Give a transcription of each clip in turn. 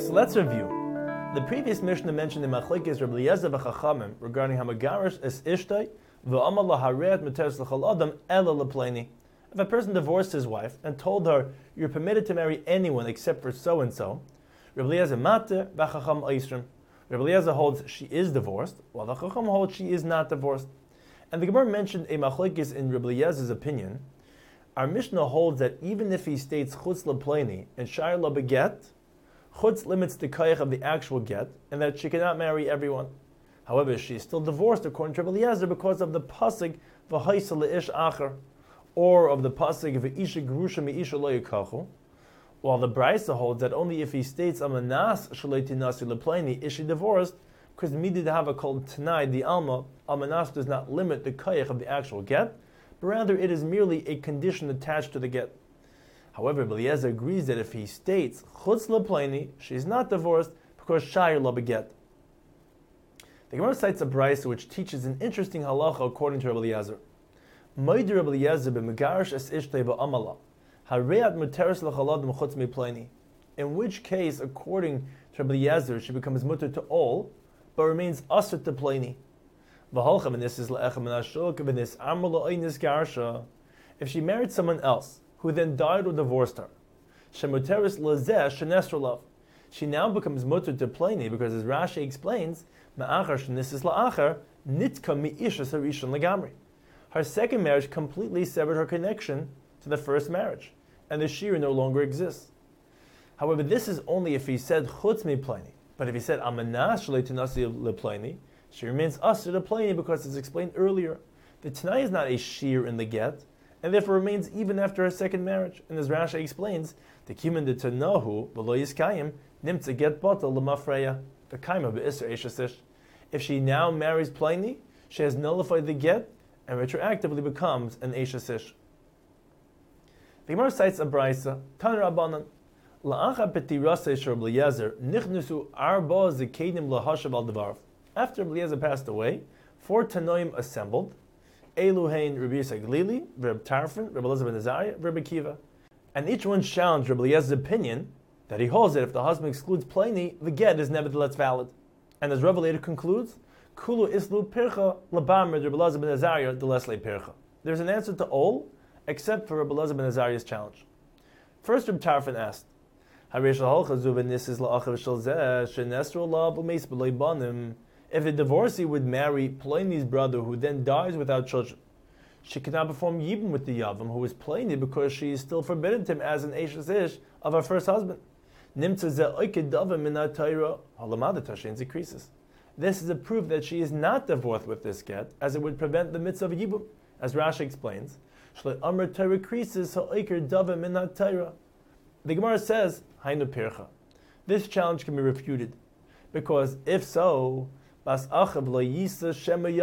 So let's review. The previous Mishnah mentioned the Machlekes Rabbi Eliezer v'Chachamim regarding Hamagarish es Ishtay v'Amal lahareat Muteres l'chol adam ela lepleni. If a person divorced his wife and told her, "You're permitted to marry anyone except for so and so," Rabbi Eliezer mater v'Chacham oisrim. Rabbi Eliezer holds she is divorced, while the Chacham holds she is not divorced. And the Gemara mentioned a Machlekes in Rabbi Eliezer's opinion. Our Mishnah holds that even if he states chutz lepleni and shayr la beget, chutz limits the koyach of the actual get, and that she cannot marry everyone. However, she is still divorced according to Rabbi Eliezer because of the pasuk v'haisa leish acher, or of the pasuk v'isha gerusha meisha lo yikachu, while the Brisa holds that only if he states amanas shalei tinasi lepleni is she divorced, because midid hava called tanai the alma, amanas does not limit the koyach of the actual get, but rather it is merely a condition attached to the get. However, Eliezer agrees that if he states chutz lepleni, she is not divorced because shayr la beget. The Gemara cites a brisa which teaches an interesting halacha according to Rabbi Eliezer. Moider Rabbi Eliezer b'megarish es ishtei v'amala hareat muteres l'chaladim chutz mepleni. In which case, according to Rabbi Eliezer, she becomes mutter to all, but remains asr to pleni. V'halcha v'nisis le'echem v'nashuk v'nis amr la'oinis garsha. If she married someone else, who then died or divorced her, shemuteres lezeh shenesrolav, she now becomes mutter to pleni because, as Rashi explains, ma'achar shenisis la'achar nitka mi'isha sarishon legamri. Her second marriage completely severed her connection to the first marriage, and the shir no longer exists. However, this is only if he said chutz mepleni. But if he said amanas shalei tinasi lepleni, she remains asr to pleni because, as explained earlier, the tanai is not a shir in the get, and therefore remains even after her second marriage. And as Rashi explains, the kimen de tanahu v'lo yiskayim nimtza get batal l'mafreya the kaima be'isr eshasish. If she now marries pleni, she has nullified the get and retroactively becomes an eshasish. The Gemara cites a brisa Tan Rabbanan la'acha petirasei shel Rabbi Eliezer nichnusu arba zekedim lahashav al devarv. After Rabbi Eliezer passed away, 4 tanoim assembled. Eluhain, Rabbi Yisrael Glili, Rabbi Tarfon, Rabbi Elazar ben Azariah, Rabbi Kiva. And each one challenged Rabbi Eliezer's opinion that he holds that if the husband excludes pleni, the get is nevertheless valid. And as Rabbi later concludes, Kulu islu pircha labam Rabbi Elazar ben Azariah the lesle pircha. There's an answer to all, except for Rabbi Elazar ben Azariah's challenge. First, Rabbi Tarfon asked, if the divorcee would marry pleni's brother who then dies without children, she cannot perform yibum with the yavam who is pleni because she is still forbidden to him as an eshes ish of her first husband. This is a proof that she is not divorced with this get, as it would prevent the mitzvah of yibum, as Rashi explains. The Gemara says, Hainu pircha. This challenge can be refuted, because if so, a person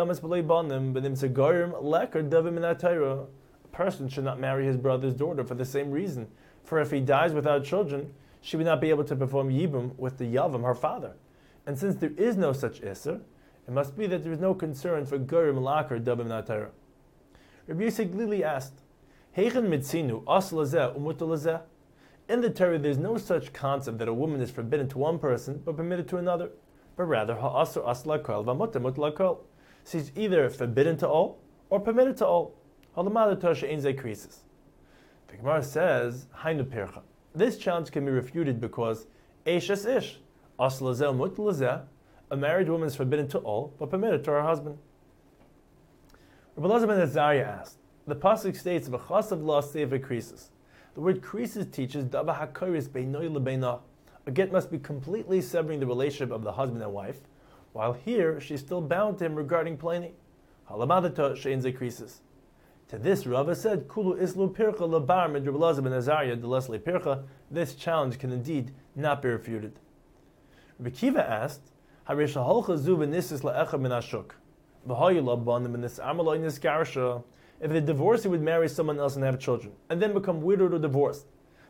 should not marry his brother's daughter for the same reason. For if he dies without children, she would not be able to perform yibum with the yavam, her father. And since there is no such iser, it must be that there is no concern for gorim lakar davim min atayra. Rabbi Yisrael Glili asked, Heichen mitzinu as lazeh umut lazeh. In the Torah, there is no such concept that a woman is forbidden to one person but permitted to another, but rather ha'asur as lakol v'mutar mutar lakol. She's either forbidden to all or permitted to all. Halamada tosha ein zeh krisis. The Gemara says, Hainu pircha. This challenge can be refuted because eshes ish as lazeh mutar lazeh. A married woman is forbidden to all but permitted to her husband. Rabbi Elazar ben Azariah asked, the pasuk states v'chasav la seva krisis. The word krisis teaches dava hakoris beinoi lebeina. A get must be completely severing the relationship of the husband and wife, while here she's still bound to him regarding pleni. Halamadata shein ze krisis. To this, Rava said, Kulu islu pircha labar mid Rabbi Elazar ben Azariah de lesle pircha. This challenge can indeed not be refuted. Rabbi Kiva asked, Harish halcha zu v'nisis la'echa min ashuk. V'hayu labanim v'nis amalo inis garsha. If the divorcee would marry someone else and have children, and then become widowed or divorced,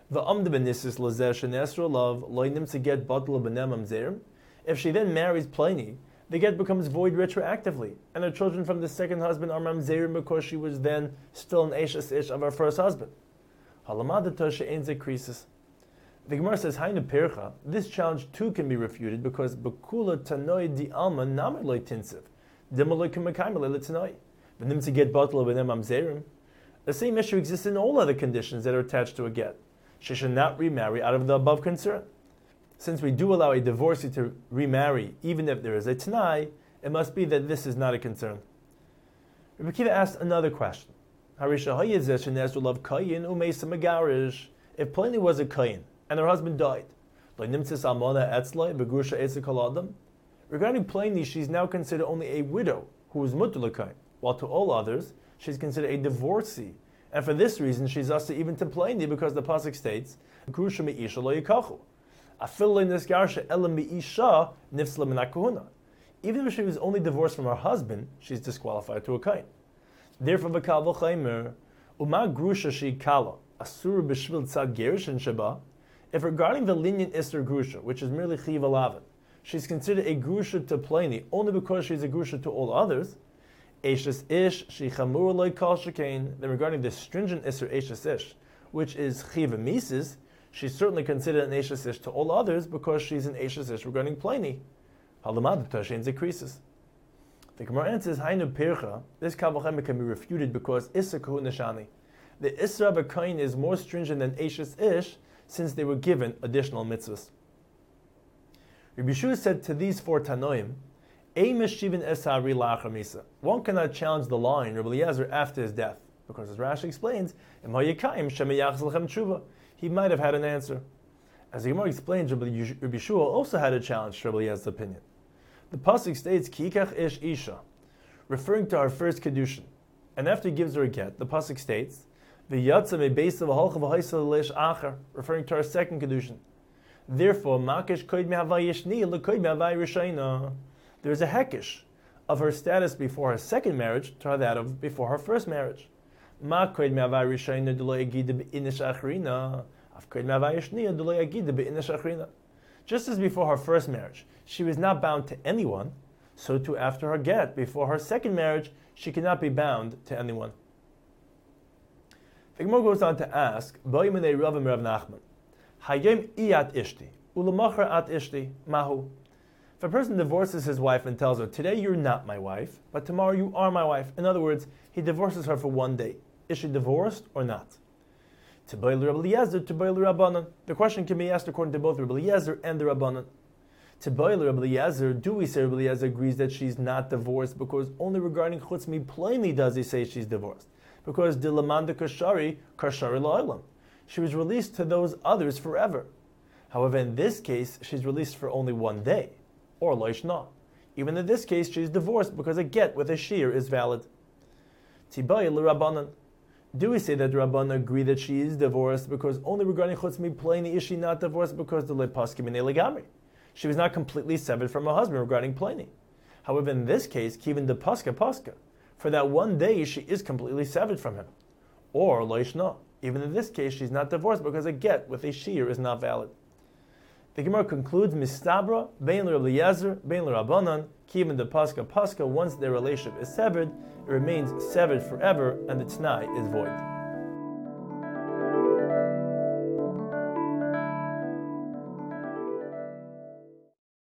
if she then marries pleni, the get becomes void retroactively, and her children from the second husband are mamzerim because she was then still an eshes ish of her first husband. The Gemara says, Hainu Pircha, this challenge too can be refuted because Bekula Tanoi Di Alma Namar Loi Tinsiv, Dimaloy Kumakaimale Litanoi, Venim to get Batla Venim Amzerim. The same issue exists in all other conditions that are attached to a get. She should not remarry out of the above concern. Since we do allow a divorcee to remarry, even if there is a Tanai, it must be that this is not a concern. Rabbi Akiva asked another question. If Pliny was a Kayin and her husband died, regarding Pliny, she's now considered only a widow who is mutter l'kayin, while to all others, she's considered a divorcee. And for this reason, she's also even to Pliny because the pasuk states, "Grusha me'isha lo yikachu." Even if she was only divorced from her husband, she's disqualified to a kain. Therefore, v'kal v'chaimer, uma grusha she kala, asur b'shvil tzad gerishin sheba, if regarding the lenient Isser grusha, which is merely chiv alavan, she's considered a grusha to Pliny only because she's a grusha to all others, Eishes ish she chamur loy kal shekain, then regarding the stringent Isser Eishes ish, which is chiv mises, she's certainly considered an Eishes ish to all others because she's an Eishes ish regarding Pliny. Halamad Tashin decreases. The Gemara answers, Hainu Pircha, this Kavachem can be refuted because Issa Kahut Nishani. The Isra of a Kain is more stringent than Eishes Ish since they were given additional mitzvahs. Rabbi Yeshua said to these four Tanoim, one cannot challenge the line Rabbi Eliezer after his death, because as Rashi explains, he might have had an answer. As the Gemara explains, Rabbi Yeshua also had a challenge to Rabbi Eliezer's opinion. The pasuk states, Kikach ish isha, referring to her first kedushin. And after he gives her a get, the pasuk states, V'yatza me'beisa v'holcha v'haisa l'leish acher, referring to her second kedushin. Therefore, makish koid me'havai yishni l'koid me'havai rishayna. There is a hekish of her status before her second marriage to that of before her first marriage. Ma koid me'havai rishayna d'lo yagida be'inish achrina. Just as before her first marriage, she was not bound to anyone, so too after her get, before her second marriage, she cannot be bound to anyone. The Gemara goes on to ask, If a person divorces his wife and tells her, today you're not my wife, but tomorrow you are my wife. In other words, he divorces her for one day. Is she divorced or not? The question can be asked according to both Rabbi Eliezer and the Rabbanan. To Rabbi Eliezer, do we say Rabbi Eliezer agrees that she's not divorced because only regarding Chutz Mi plainly does he say she's divorced? Because Dilamanda Kashari La'olam. She was released to those others forever. However, in this case, she's released for only one day, or Loishna. Even in this case, she's divorced because a get with a shear is valid. Tibayil Rabbanan. Do we say that the Rabbanan agree that she is divorced because only regarding Chutz Mi plainly is she not divorced because the Lepaskim in Eligami? She was not completely severed from her husband regarding Pliny. However, in this case, Kivin de Paska, for that one day she is completely severed from him. Or Loishna. Even in this case, she's not divorced because a get with a shear is not valid. The Gemara concludes, Mistabra, Bein Rabbi Eliezer, Bein Rabbanan, Kivin de Paska, once their relationship is severed, it remains severed forever, and the T'nai is void.